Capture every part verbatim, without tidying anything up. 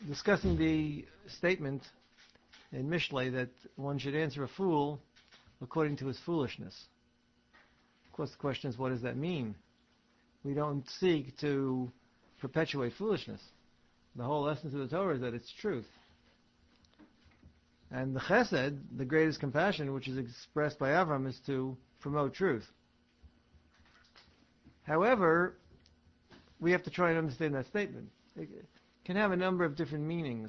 discussing the statement in Mishlei that one should answer a fool according to his foolishness. Of course, the question is, what does that mean? We don't seek to perpetuate foolishness. The whole essence of the Torah is that it's truth. And the chesed, the greatest compassion, which is expressed by Avram, is to promote truth. However, we have to try and understand that statement. It can have a number of different meanings.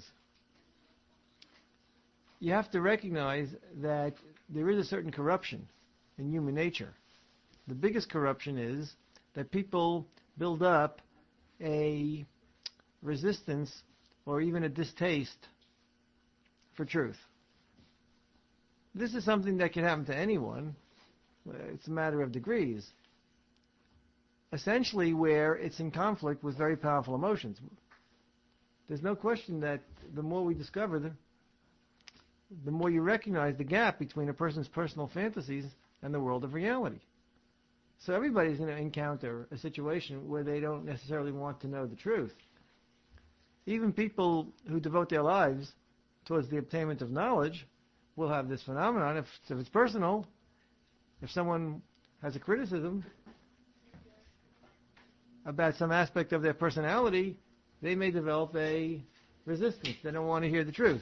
You have to recognize that there is a certain corruption in human nature. The biggest corruption is that people build up a resistance or even a distaste for truth. This is something that can happen to anyone. It's a matter of degrees. Essentially, where it's in conflict with very powerful emotions. There's no question that the more we discover, the, the more you recognize the gap between a person's personal fantasies and the world of reality. So everybody's going to encounter a situation where they don't necessarily want to know the truth. Even people who devote their lives towards the obtainment of knowledge will have this phenomenon. If, if it's personal, if someone has a criticism about some aspect of their personality, they may develop a resistance. They don't want to hear the truth.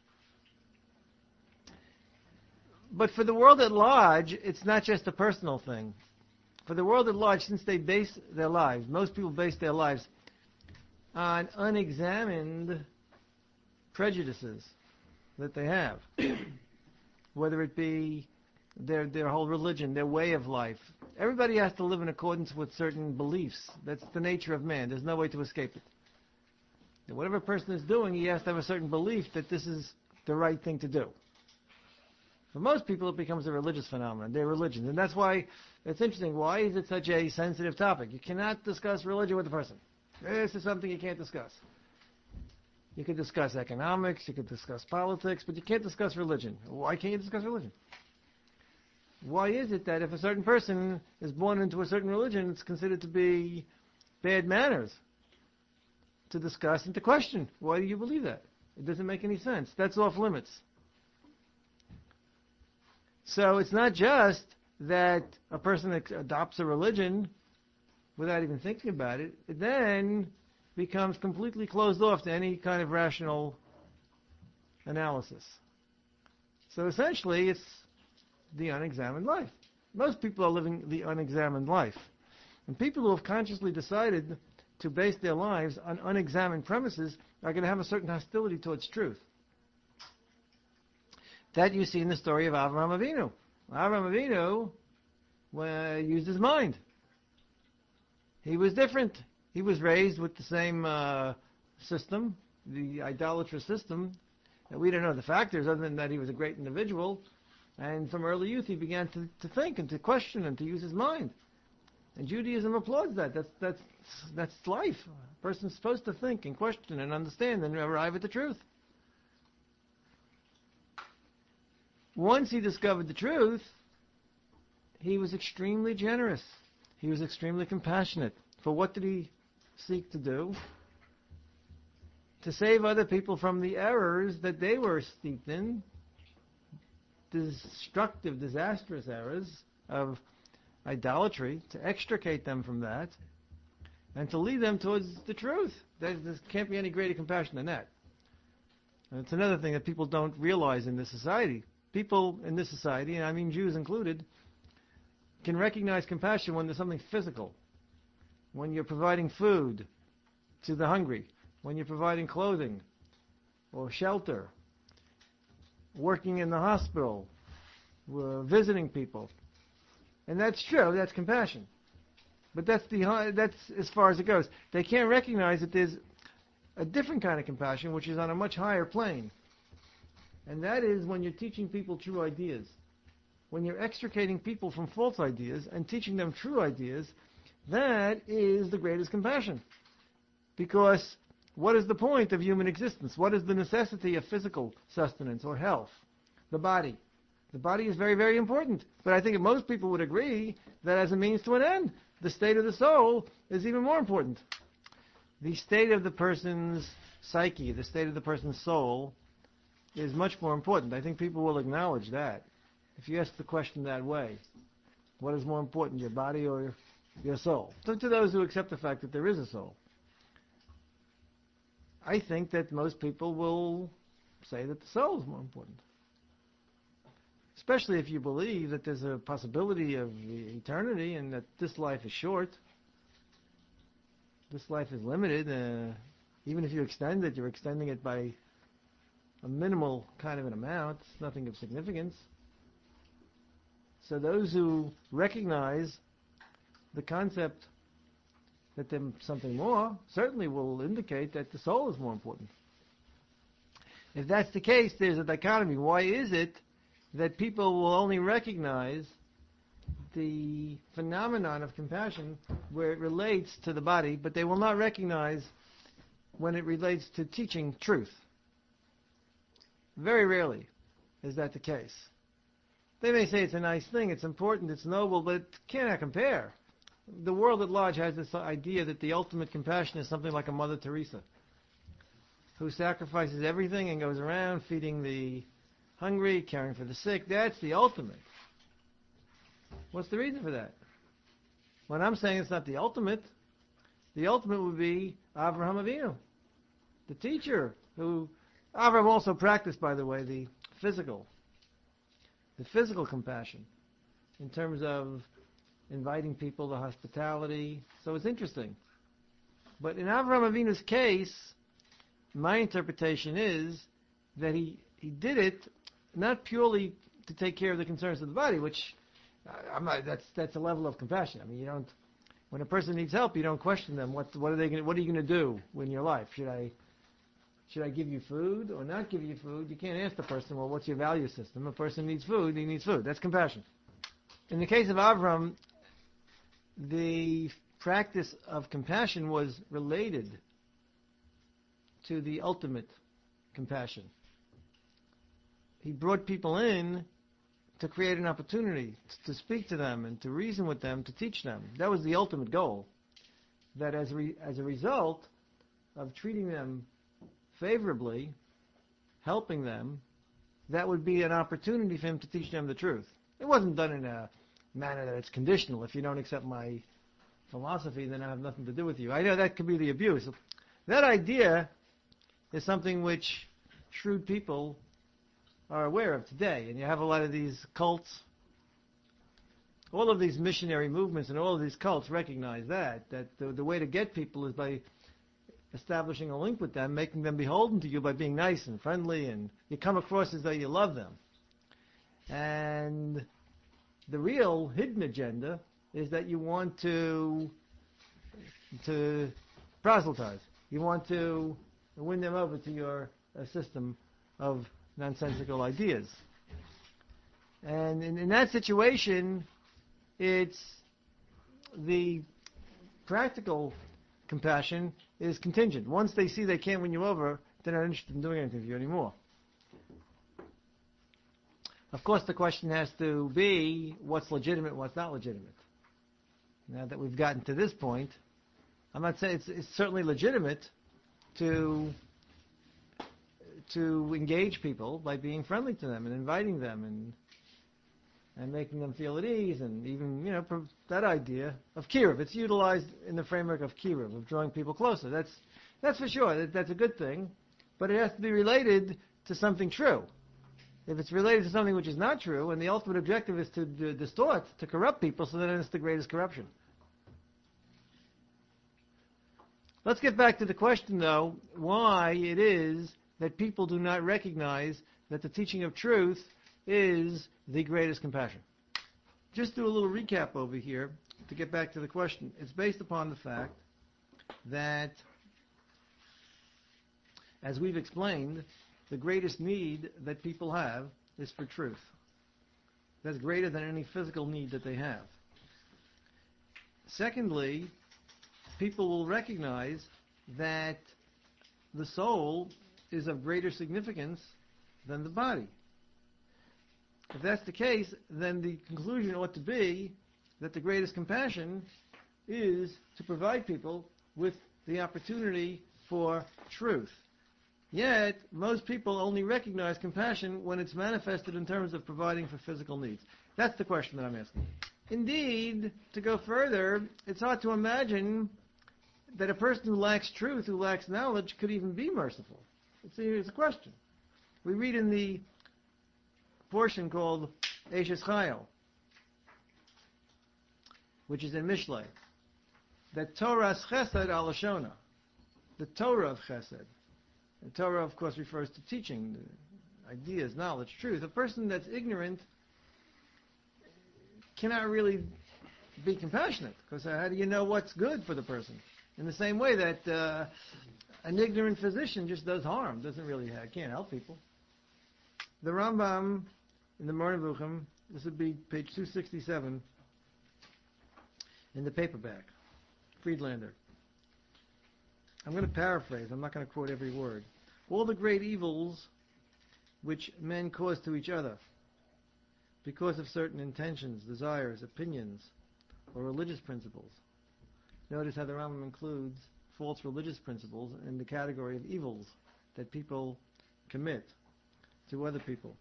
But for the world at large, it's not just a personal thing. For the world at large, since they base their lives, most people base their lives on unexamined prejudices that they have, whether it be their their whole religion, their way of life. Everybody has to live in accordance with certain beliefs. That's the nature of man. There's no way to escape it. And whatever a person is doing, he has to have a certain belief that this is the right thing to do. For most people, it becomes a religious phenomenon, their religion. And that's why it's interesting. Why is it such a sensitive topic? You cannot discuss religion with a person. This is something you can't discuss. You could discuss economics, you could discuss politics, but you can't discuss religion. Why can't you discuss religion? Why is it that if a certain person is born into a certain religion, it's considered to be bad manners to discuss and to question? Why do you believe that? It doesn't make any sense. That's off limits. So it's not just that a person adopts a religion without even thinking about it. It then becomes completely closed off to any kind of rational analysis. So essentially, it's the unexamined life. Most people are living the unexamined life. And people who have consciously decided to base their lives on unexamined premises are going to have a certain hostility towards truth. That you see in the story of Avraham Avinu. Avraham Avinu uh, used his mind. He was different. He was raised with the same uh, system, the idolatrous system. And we don't know the factors other than that he was a great individual. And from early youth he began to, to think and to question and to use his mind. And Judaism applauds that. That's, that's, that's life. A person's supposed to think and question and understand and arrive at the truth. Once he discovered the truth, he was extremely generous. He was extremely compassionate. For what did he seek to do? To save other people from the errors that they were steeped in, destructive, disastrous errors of idolatry, to extricate them from that, and to lead them towards the truth. There, there can't be any greater compassion than that. And it's another thing that people don't realize in this society. People in this society, and I mean Jews included, can recognize compassion when there's something physical. When you're providing food to the hungry, when you're providing clothing or shelter, working in the hospital, uh, visiting people. And that's true, that's compassion. But that's the that's as far as it goes. They can't recognize that there's a different kind of compassion which is on a much higher plane. And that is when you're teaching people true ideas. When you're extricating people from false ideas and teaching them true ideas, that is the greatest compassion. Because what is the point of human existence? What is the necessity of physical sustenance or health? The body. The body is very, very important. But I think most people would agree that as a means to an end, the state of the soul is even more important. The state of the person's psyche, the state of the person's soul, is much more important. I think people will acknowledge that. If you ask the question that way, what is more important, your body or your soul? So to those who accept the fact that there is a soul, I think that most people will say that the soul is more important. Especially if you believe that there's a possibility of eternity and that this life is short. This life is limited. Uh, even if you extend it, you're extending it by a minimal kind of an amount. It's nothing of significance. So those who recognize the concept that there's something more certainly will indicate that the soul is more important. If that's the case, there's a dichotomy. Why is it that people will only recognize the phenomenon of compassion where it relates to the body, but they will not recognize when it relates to teaching truth? Very rarely is that the case. They may say it's a nice thing, it's important, it's noble, but it cannot compare. The world at large has this idea that the ultimate compassion is something like a Mother Teresa, who sacrifices everything and goes around feeding the hungry, caring for the sick. That's the ultimate. What's the reason for that? When I'm saying it's not the ultimate, the ultimate would be Avraham Avinu, the teacher, who Avraham also practiced, by the way, the physical, the physical compassion in terms of inviting people to hospitality. So it's interesting. But in Avraham Avinu's case, my interpretation is that he, he did it not purely to take care of the concerns of the body, which uh, I'm not, that's that's a level of compassion. I mean, you don't, when a person needs help, you don't question them. What what are they? Gonna, what are you going to do in your life? Should I should I give you food or not give you food? You can't ask the person, well, what's your value system? A person needs food, he needs food. That's compassion. In the case of Avram, the practice of compassion was related to the ultimate compassion. He brought people in to create an opportunity to speak to them and to reason with them, to teach them. That was the ultimate goal. That as, re, as a result of treating them favorably, helping them, that would be an opportunity for him to teach them the truth. It wasn't done in a manner that it's conditional. If you don't accept my philosophy, then I have nothing to do with you. I know that could be the abuse. That idea is something which shrewd people are aware of today. And you have a lot of these cults. All of these missionary movements and all of these cults recognize that, that the, the way to get people is by establishing a link with them, making them beholden to you by being nice and friendly, and you come across as though you love them. And the real hidden agenda is that you want to to proselytize. You want to win them over to your uh, system of nonsensical ideas. And in, in that situation, it's the practical compassion is contingent. Once they see they can't win you over, they're not interested in doing anything for you anymore. Of course, the question has to be what's legitimate and what's not legitimate. Now that we've gotten to this point, I'm not saying it's, it's certainly legitimate to to engage people by being friendly to them and inviting them and and making them feel at ease, and even, you know, that idea of kiruv. It's utilized in the framework of kiruv, of drawing people closer. That's that's for sure. That, that's a good thing, but it has to be related to something true. If it's related to something which is not true, and the ultimate objective is to, to distort, to corrupt people, so then it's the greatest corruption. Let's get back to the question, though, why it is that people do not recognize that the teaching of truth is the greatest compassion. Just do a little recap over here to get back to the question. It's based upon the fact that, as we've explained, the greatest need that people have is for truth. That's greater than any physical need that they have. Secondly, people will recognize that the soul is of greater significance than the body. If that's the case, then the conclusion ought to be that the greatest compassion is to provide people with the opportunity for truth. Yet, most people only recognize compassion when it's manifested in terms of providing for physical needs. That's the question that I'm asking. Indeed, to go further, it's hard to imagine that a person who lacks truth, who lacks knowledge, could even be merciful. It's a, it's a question. We read in the portion called Eshes Chayil, which is in Mishlei, that Torah's chesed al Lashona, the Torah of chesed. The Torah, of course, refers to teaching, ideas, knowledge, truth. A person that's ignorant cannot really be compassionate, because how do you know what's good for the person? In the same way that uh, an ignorant physician just does harm, doesn't really, can't help people. The Rambam in the Moreh Nevuchim, this would be page two sixty-seven in the paperback, Friedlander. I'm going to paraphrase, I'm not going to quote every word. All the great evils which men cause to each other because of certain intentions, desires, opinions, or religious principles. Notice how the Rambam includes false religious principles in the category of evils that people commit to other people,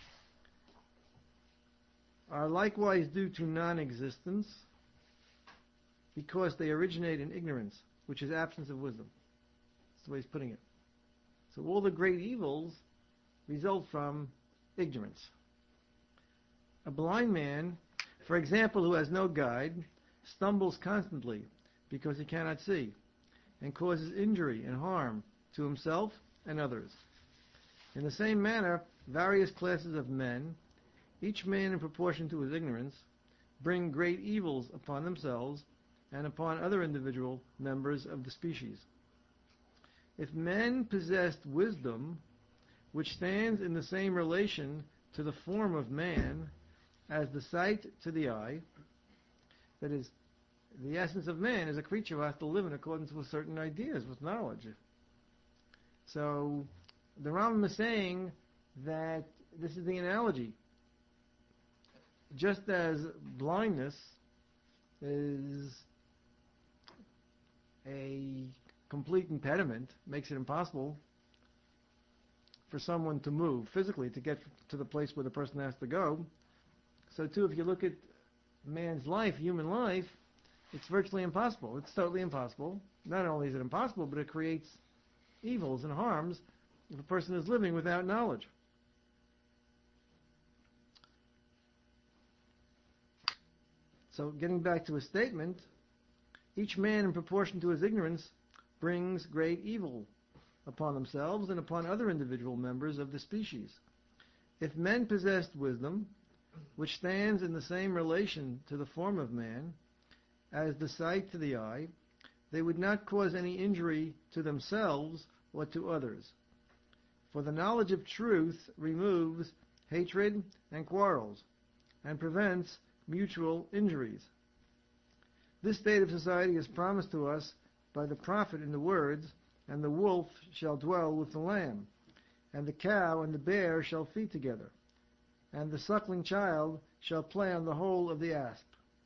are likewise due to non-existence because they originate in ignorance, which is absence of wisdom. That's the way he's putting it. So all the great evils result from ignorance. A blind man, for example, who has no guide, stumbles constantly because he cannot see, and causes injury and harm to himself and others. In the same manner, various classes of men, each man in proportion to his ignorance, bring great evils upon themselves and upon other individual members of the species. If men possessed wisdom, which stands in the same relation to the form of man as the sight to the eye, that is, the essence of man is a creature who has to live in accordance with certain ideas, with knowledge. So, the Rambam is saying that this is the analogy. Just as blindness is a complete impediment, makes it impossible for someone to move physically to get to the place where the person has to go, so too if you look at man's life, human life, it's virtually impossible. It's totally impossible. Not only is it impossible, but it creates evils and harms if a person is living without knowledge. So getting back to his statement, each man in proportion to his ignorance brings great evil upon themselves and upon other individual members of the species. If men possessed wisdom, which stands in the same relation to the form of man as the sight to the eye, they would not cause any injury to themselves or to others. For the knowledge of truth removes hatred and quarrels and prevents mutual injuries. This state of society is promised to us by the prophet in the words, "And the wolf shall dwell with the lamb, and the cow and the bear shall feed together, and the suckling child shall play on the hole of the asp."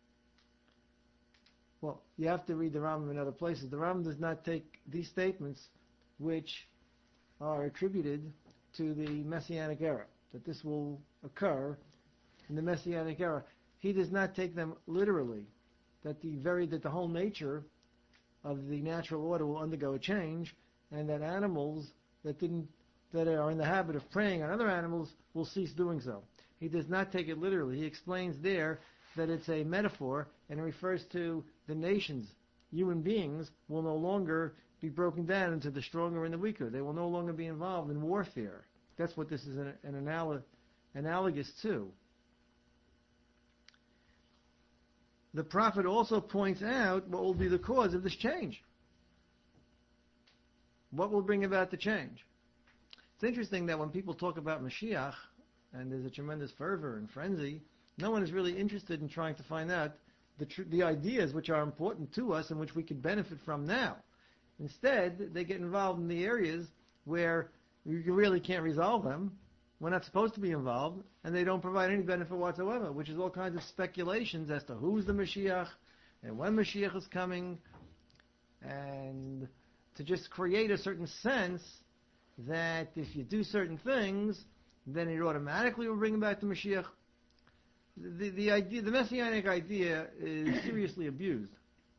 Well, you have to read the Rambam in other places. The Rambam does not take these statements, which are attributed to the Messianic era, that this will occur in the Messianic era. He does not take them literally, that the very that the whole nature of the natural order will undergo a change, and that animals that didn't that are in the habit of preying on other animals will cease doing so. He does not take it literally. He explains there that it's a metaphor, and it refers to the nations. Human beings will no longer be broken down into the stronger and the weaker. They will no longer be involved in warfare. That's what this is an, an anal- analogous to. The prophet also points out what will be the cause of this change. What will bring about the change? It's interesting that when people talk about Mashiach, and there's a tremendous fervor and frenzy, no one is really interested in trying to find out the, tr- the ideas which are important to us and which we could benefit from now. Instead, they get involved in the areas where you really can't resolve them. We're not supposed to be involved, and they don't provide any benefit whatsoever, which is all kinds of speculations as to who's the Mashiach and when Mashiach is coming, and to just create a certain sense that if you do certain things, then it automatically will bring about the Mashiach. The, the idea, the messianic idea is seriously abused.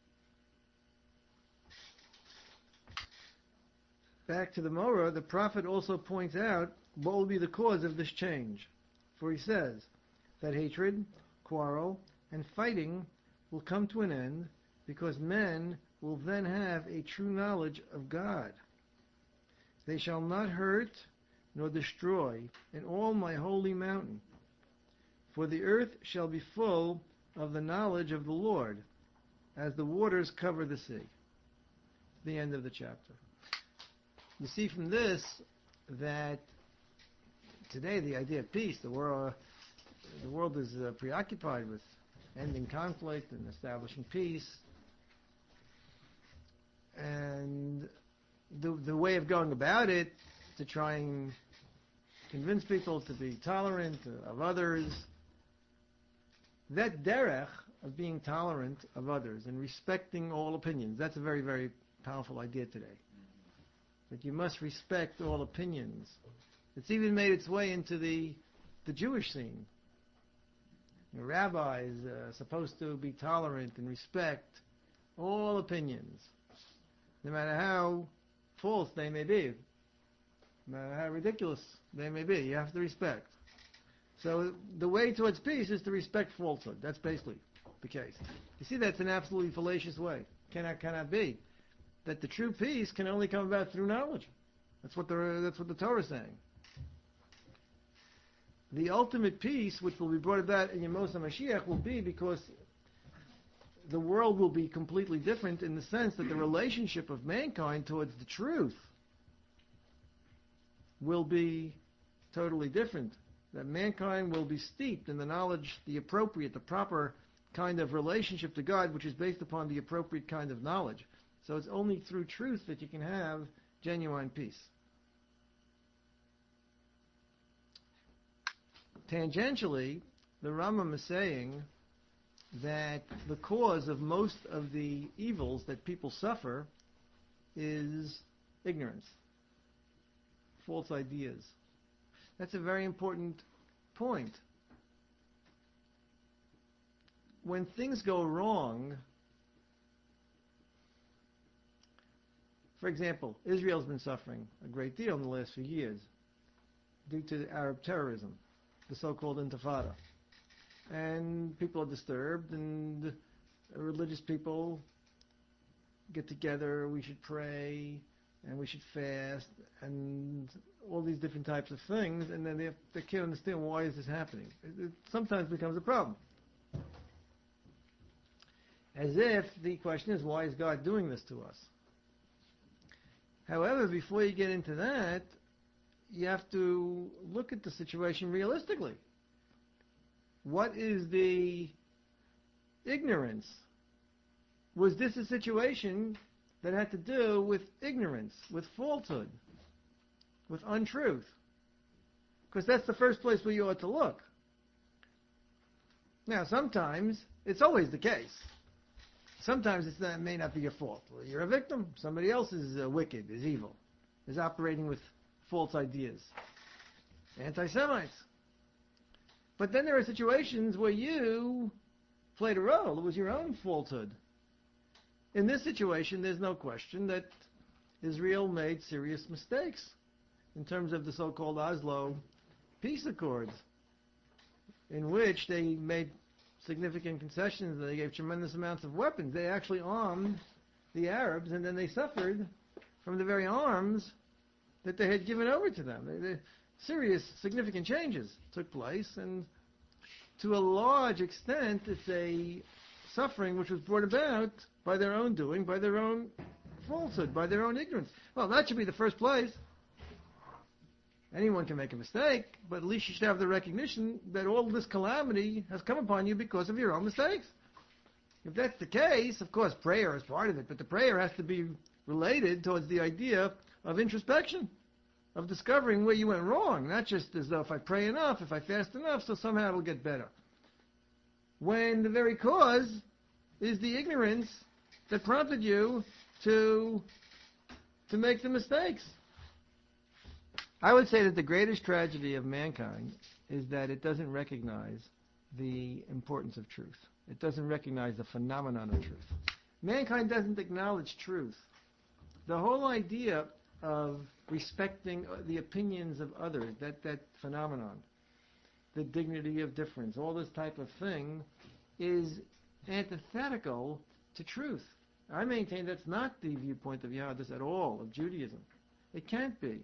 Back to the Morah, the prophet also points out what will be the cause of this change. For he says that hatred, quarrel, and fighting will come to an end because men will then have a true knowledge of God. They shall not hurt nor destroy in all my holy mountain, for the earth shall be full of the knowledge of the Lord, as the waters cover the sea. The end of the chapter. You see from this that today the idea of peace, the world, the world is uh, preoccupied with ending conflict and establishing peace. And the, the way of going about it, to try and convince people to be tolerant of others, that derech of being tolerant of others and respecting all opinions, that's a very, very powerful idea today. That you must respect all opinions. It's even made its way into the the Jewish scene. The rabbi is uh, supposed to be tolerant and respect all opinions, no matter how false they may be, no matter how ridiculous they may be. You have to respect. So the way towards peace is to respect falsehood. That's basically the case. You see, that's an absolutely fallacious way. Cannot, cannot be. That the true peace can only come about through knowledge. That's what the that's what the Torah is saying. The ultimate peace, which will be brought about in Yemos HaMashiach, will be because the world will be completely different in the sense that the relationship of mankind towards the truth will be totally different. That mankind will be steeped in the knowledge, the appropriate, the proper kind of relationship to God, which is based upon the appropriate kind of knowledge. So it's only through truth that you can have genuine peace. Tangentially, the Rambam is saying that the cause of most of the evils that people suffer is ignorance, false ideas. That's a very important point. When things go wrong, for example, Israel's been suffering a great deal in the last few years due to Arab terrorism, the so-called Intifada. And people are disturbed, and religious people get together, we should pray, and we should fast, and all these different types of things, and then they, have, they can't understand why is this happening. It, it sometimes becomes a problem. As if the question is, why is God doing this to us? However, before you get into that, you have to look at the situation realistically. What is the ignorance? Was this a situation that had to do with ignorance, with falsehood, with untruth? Because that's the first place where you ought to look. Now, sometimes, it's always the case. Sometimes it's not, it may not be your fault. Well, you're a victim. Somebody else is uh, wicked, is evil, is operating with false ideas. Anti-Semites. But then there are situations where you played a role. It was your own falsehood. In this situation, there's no question that Israel made serious mistakes in terms of the so-called Oslo peace accords, in which they made significant concessions. They gave tremendous amounts of weapons. They actually armed the Arabs, and then they suffered from the very arms that they had given over to them. They, they, serious, significant changes took place, and to a large extent, it's a suffering which was brought about by their own doing, by their own falsehood, by their own ignorance. Well, that should be the first place. Anyone can make a mistake, but at least you should have the recognition that all this calamity has come upon you because of your own mistakes. If that's the case, of course, prayer is part of it, but the prayer has to be related towards the idea of introspection, of discovering where you went wrong, not just as though if I pray enough, if I fast enough, so somehow it'll get better. When the very cause is the ignorance that prompted you to, to make the mistakes. I would say that the greatest tragedy of mankind is that it doesn't recognize the importance of truth. It doesn't recognize the phenomenon of truth. Mankind doesn't acknowledge truth. The whole idea of respecting the opinions of others, that, that phenomenon, the dignity of difference, all this type of thing, is antithetical to truth. I maintain that's not the viewpoint of Yahadus at all, of Judaism. It can't be.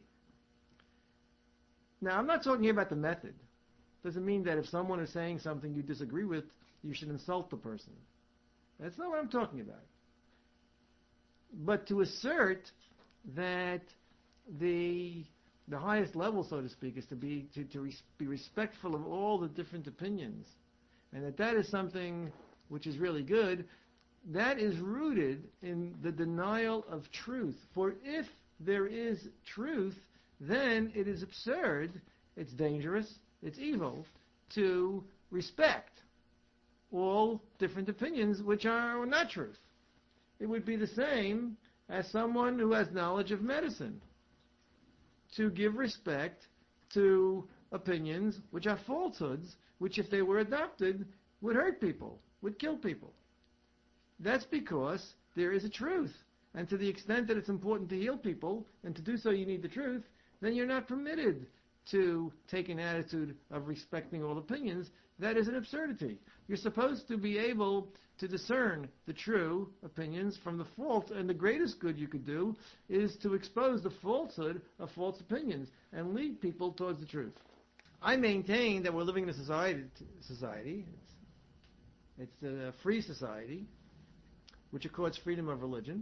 Now, I'm not talking here about the method. Doesn't mean that if someone is saying something you disagree with, you should insult the person. That's not what I'm talking about. But to assert that the the highest level, so to speak, is to be to, to res, be respectful of all the different opinions, and that that is something which is really good, that is rooted in the denial of truth. For if there is truth, then it is absurd, it's dangerous, it's evil to respect all different opinions which are not truth. It would be the same as someone who has knowledge of medicine to give respect to opinions which are falsehoods, which if they were adopted would hurt people, would kill people. That's because there is a truth. And to the extent that it's important to heal people, and to do so you need the truth, then you're not permitted to take an attitude of respecting all opinions. That is an absurdity. You're supposed to be able to discern the true opinions from the false, and the greatest good you could do is to expose the falsehood of false opinions and lead people towards the truth. I maintain that we're living in a society, society. It's, it's a free society, which accords freedom of religion.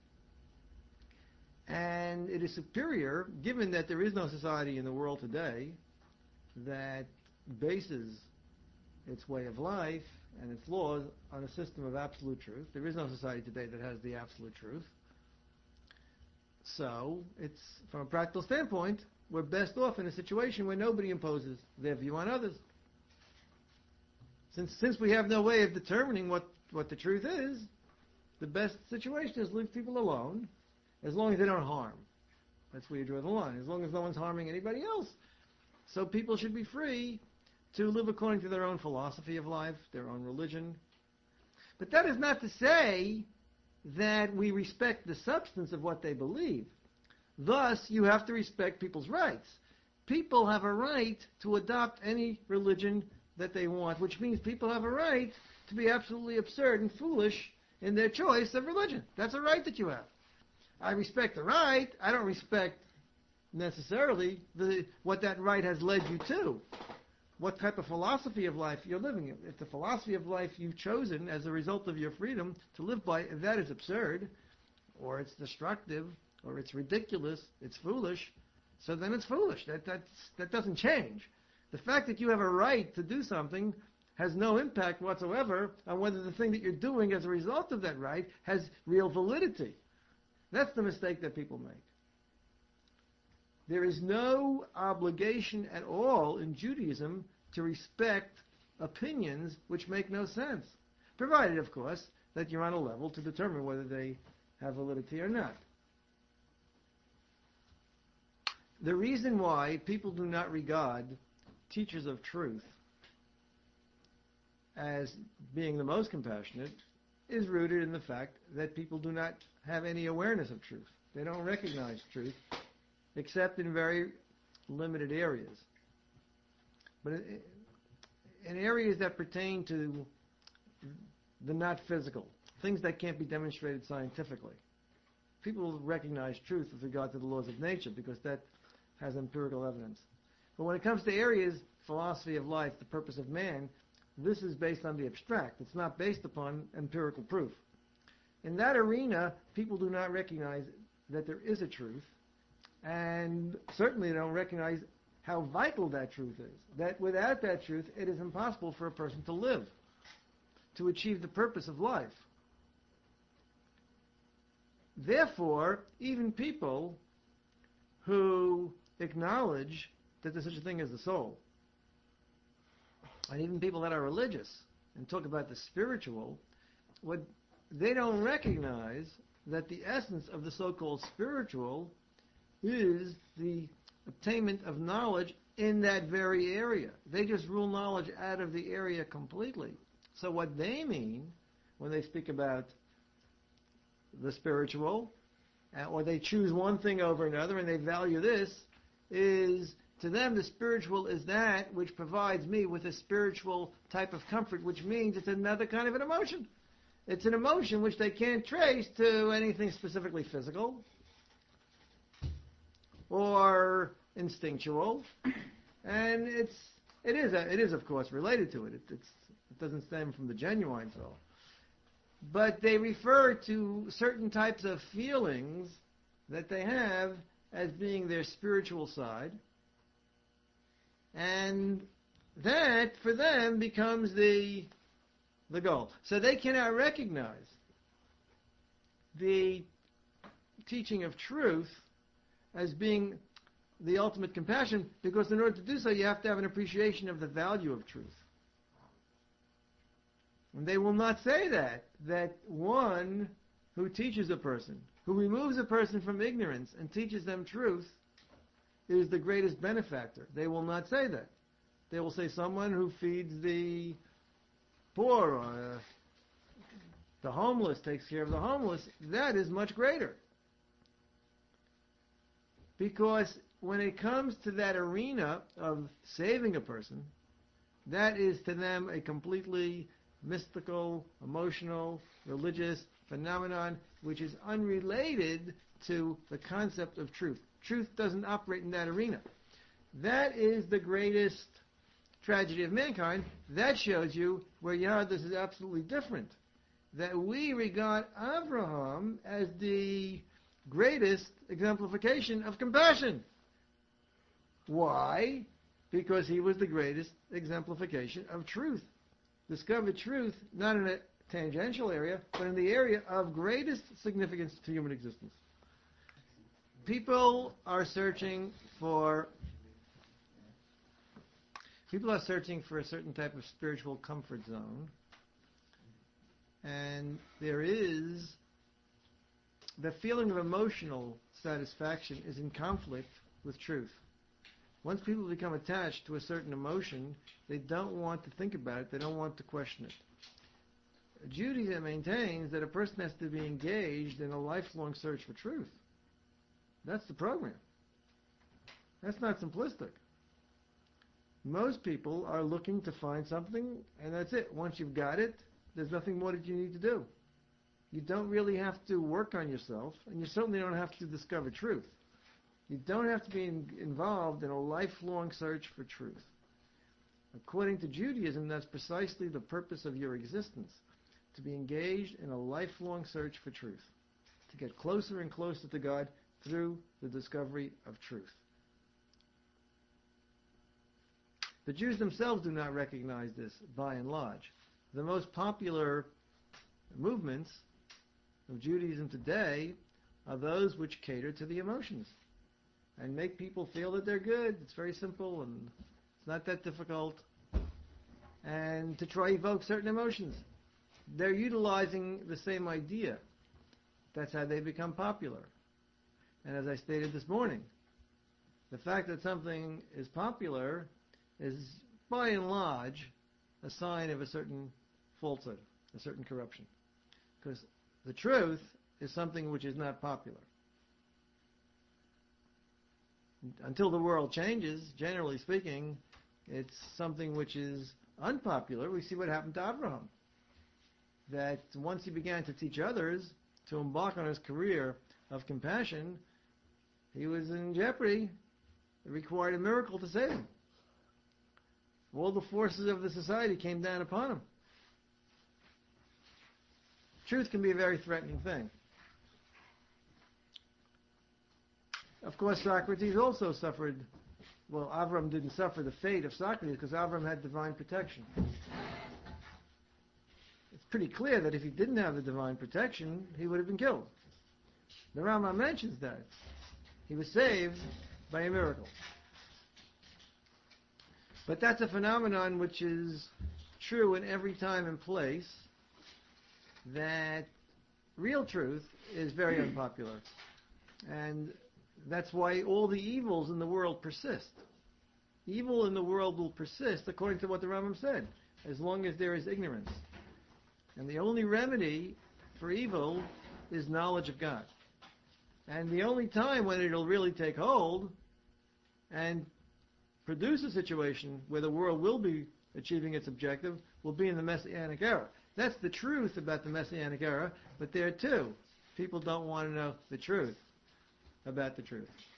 And it is superior, given that there is no society in the world today that bases its way of life and its laws on a system of absolute truth. There is no society today that has the absolute truth. So, it's, from a practical standpoint, we're best off in a situation where nobody imposes their view on others. Since since we have no way of determining what, what the truth is, the best situation is leave people alone, as long as they don't harm. That's where you draw the line. As long as no one's harming anybody else. So people should be free to live according to their own philosophy of life, their own religion. But that is not to say that we respect the substance of what they believe. Thus, you have to respect people's rights. People have a right to adopt any religion that they want, which means people have a right to be absolutely absurd and foolish in their choice of religion. That's a right that you have. I respect the right. I don't respect necessarily the, what that right has led you to. What type of philosophy of life you're living. If the philosophy of life you've chosen as a result of your freedom to live by, if that is absurd, or it's destructive, or it's ridiculous, it's foolish, so then it's foolish. That, that's, that doesn't change. The fact that you have a right to do something has no impact whatsoever on whether the thing that you're doing as a result of that right has real validity. That's the mistake that people make. There is no obligation at all in Judaism to respect opinions which make no sense, provided, of course, that you're on a level to determine whether they have validity or not. The reason why people do not regard teachers of truth as being the most compassionate is rooted in the fact that people do not have any awareness of truth. They don't recognize truth except in very limited areas. But in areas that pertain to the not physical, things that can't be demonstrated scientifically, people recognize truth with regard to the laws of nature because that has empirical evidence. But when it comes to areas, philosophy of life, the purpose of man, this is based on the abstract. It's not based upon empirical proof. In that arena, people do not recognize that there is a truth, and certainly they don't recognize how vital that truth is. That without that truth, it is impossible for a person to live, to achieve the purpose of life. Therefore, even people who acknowledge that there's such a thing as the soul, and even people that are religious and talk about the spiritual, what they don't recognize that the essence of the so-called spiritual is the attainment of knowledge in that very area. They just rule knowledge out of the area completely. So what they mean when they speak about the spiritual, uh, or they choose one thing over another and they value this, is to them the spiritual is that which provides me with a spiritual type of comfort, which means it's another kind of an emotion. It's an emotion which they can't trace to anything specifically physical or instinctual, and it's it is a, it is of course related to it. It, it's, it doesn't stem from the genuine soul, but they refer to certain types of feelings that they have as being their spiritual side, and that for them becomes the the goal. So they cannot recognize the teaching of truth as being the ultimate compassion, because in order to do so, you have to have an appreciation of the value of truth. And they will not say that, that one who teaches a person, who removes a person from ignorance and teaches them truth, is the greatest benefactor. They will not say that. They will say someone who feeds the poor, or uh, the homeless, takes care of the homeless, that is much greater. Because when it comes to that arena of saving a person, that is to them a completely mystical, emotional, religious phenomenon which is unrelated to the concept of truth. Truth doesn't operate in that arena. That is the greatest tragedy of mankind. That shows you where Yahweh this is absolutely different. That we regard Abraham as the greatest exemplification of compassion. Why? Because he was the greatest exemplification of truth. Discovered truth, not in a tangential area, but in the area of greatest significance to human existence. People are searching for People are searching for a certain type of spiritual comfort zone, and there is the feeling of emotional satisfaction is in conflict with truth. Once people become attached to a certain emotion, they don't want to think about it, they don't want to question it. Judaism maintains that a person has to be engaged in a lifelong search for truth. That's the program. That's not simplistic. Most people are looking to find something, and that's it. Once you've got it, there's nothing more that you need to do. You don't really have to work on yourself, and you certainly don't have to discover truth. You don't have to be in, involved in a lifelong search for truth. According to Judaism, that's precisely the purpose of your existence, to be engaged in a lifelong search for truth, to get closer and closer to God through the discovery of truth. The Jews themselves do not recognize this, by and large. The most popular movements of Judaism today are those which cater to the emotions and make people feel that they're good. It's very simple and it's not that difficult. And to try to evoke certain emotions. They're utilizing the same idea. That's how they become popular. And as I stated this morning, the fact that something is popular is, by and large, a sign of a certain falsehood, a certain corruption. Because the truth is something which is not popular. Until the world changes, generally speaking, it's something which is unpopular. We see what happened to Abraham. That once he began to teach others to embark on his career of compassion, he was in jeopardy. It required a miracle to save him. All the forces of the society came down upon him. Truth can be a very threatening thing. Of course, Socrates also suffered, well, Avram didn't suffer the fate of Socrates because Avram had divine protection. It's pretty clear that if he didn't have the divine protection, he would have been killed. The Rambam mentions that. He was saved by a miracle. But that's a phenomenon which is true in every time and place, that real truth is very unpopular. And that's why all the evils in the world persist. Evil in the world will persist according to what the Rambam said, as long as there is ignorance. And the only remedy for evil is knowledge of God. And the only time when it'll really take hold and produce a situation where the world will be achieving its objective will be in the Messianic era. That's the truth about the Messianic era, but there too, people don't want to know the truth about the truth.